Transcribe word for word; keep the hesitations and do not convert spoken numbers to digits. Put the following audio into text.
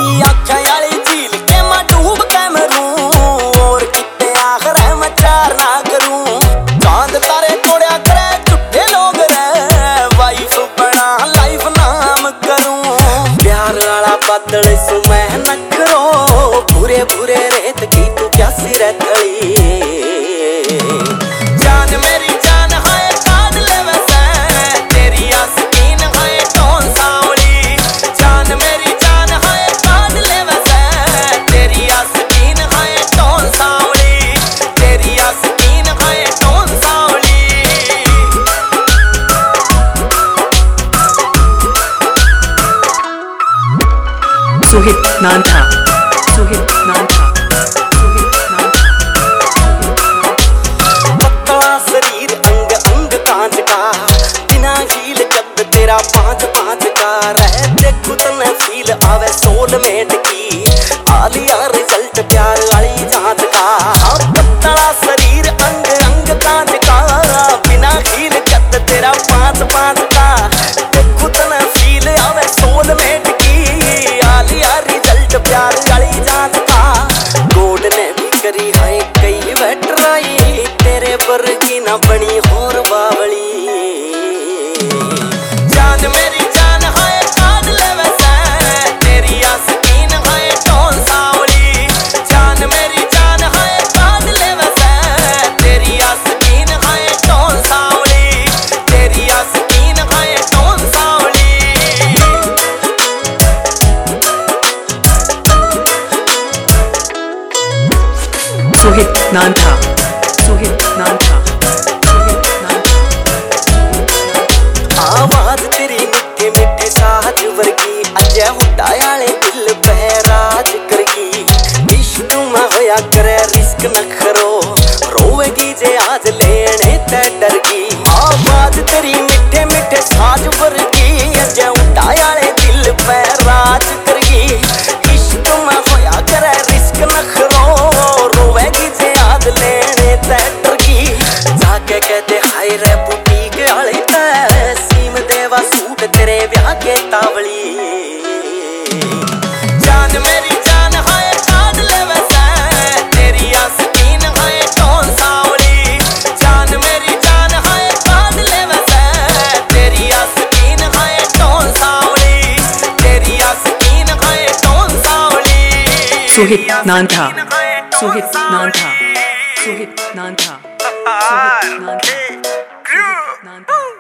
तेरी आँखें वाली झील के मैं डूब के मरूं और कितने आखिर है मैं चार ना करूं। चांद तारे तोड़या करे झूठे लोग रे वाइफ बना लाइफ नाम करूं। प्यार वाला बादल सु मैं नखरो भूरे भूरे रेत की तू प्यासी रहतली। जान मेरी जान है काट ले वैसे तेरी आस्तीन है कौन सांवली। जान मेरी जान है काट ले वैसे तेरी आस्तीन है कौन सांवली। तेरी आस्तीन है कौन सांवली। Suhit Nanda, Suhit Nanda, Suhit Nanda। पतला शरीर अंग अंग कांच का बिना हील कद तेरा पांच पांच का रहते खुद न फील आवे सोलमेट की आलिया रिजल्ट प्यार वाली जांच का। पतला शरीर अंग अंग कांच का बिना हील कद तेरा पांच पांच का खुद न फील आवे सोलमेट की आलिया रिजल्ट प्यार वाली जांच का। गोड ने भी करी है कई बैटराई तेरे वर्गी ना बनी होर बावली। जान मेरी जान है काट ले वैसे तेरी आस्तीन है कौन सांवली। जान मेरी जान है काट ले वैसे तेरी आस्तीन है कौन सांवली। तेरी आस्तीन है कौन सांवली। Suhit Nanda, Suhit Nanda, Suhit Nanda। आवाज तेरी मिठे मिठे साज वर्गी अजय हुड्डा आले दिल पे राज करगी। इश्क में होया करे रिस्क न करो रोएगी जे आज लेने ते डरगी। आवाज तेरी मिठे मिठे साज वर्गी अजय हुड्डा आले दिल पे राज करगी। इश्क में होया करे रिस्क न करो रोएगी जे आज लेने ते डरगी। जाके कहते हाय रे बुटीक आले ते सीम देवा सूट तेरे ब्याह के तावली। जान मेरी जान है काट ले वैसे तेरी आस्तीन है कौन सांवली। जान मेरी जान है काट ले वैसे तेरी आस्तीन है कौन सांवली। तेरी आस्तीन है कौन सांवली। Suhit Nanda, Suhit Nanda, Suhit Nanda, Suhit Nanda, Suhit Nanda।